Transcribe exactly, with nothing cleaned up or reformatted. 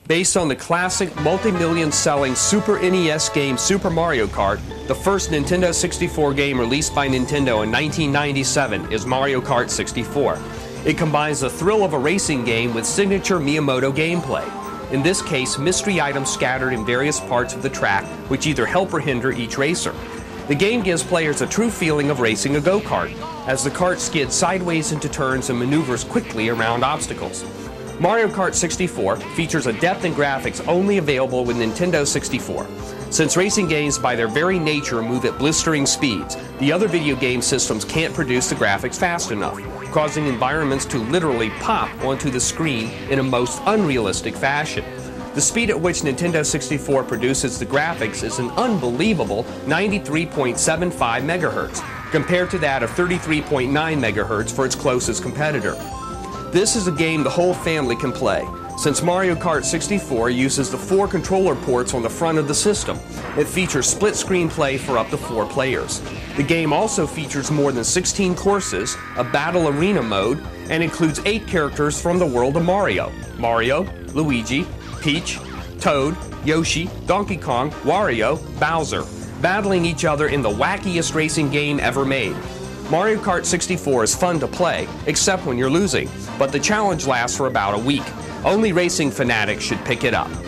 Based on the classic multi-million selling Super N E S game Super Mario Kart, the first Nintendo sixty-four game released by Nintendo in nineteen ninety-seven is Mario Kart sixty-four. It combines the thrill of a racing game with signature Miyamoto gameplay. In this case, mystery items scattered in various parts of the track which either help or hinder each racer. The game gives players a true feeling of racing a go-kart, as the kart skids sideways into turns and maneuvers quickly around obstacles. Mario Kart sixty-four features a depth in graphics only available with Nintendo sixty-four. Since racing games by their very nature move at blistering speeds, the other video game systems can't produce the graphics fast enough, causing environments to literally pop onto the screen in a most unrealistic fashion. The speed at which Nintendo sixty-four produces the graphics is an unbelievable ninety-three point seven five megahertz, compared to that of thirty-three point nine megahertz for its closest competitor. This is a game the whole family can play, since Mario Kart sixty-four uses the four controller ports on the front of the system. It features split-screen play for up to four players. The game also features more than sixteen courses, a battle arena mode, and includes eight characters from the world of Mario: Mario, Luigi, Peach, Toad, Yoshi, Donkey Kong, Wario, Bowser, battling each other in the wackiest racing game ever made. Mario Kart sixty-four is fun to play, except when you're losing, but the challenge lasts for about a week. Only racing fanatics should pick it up.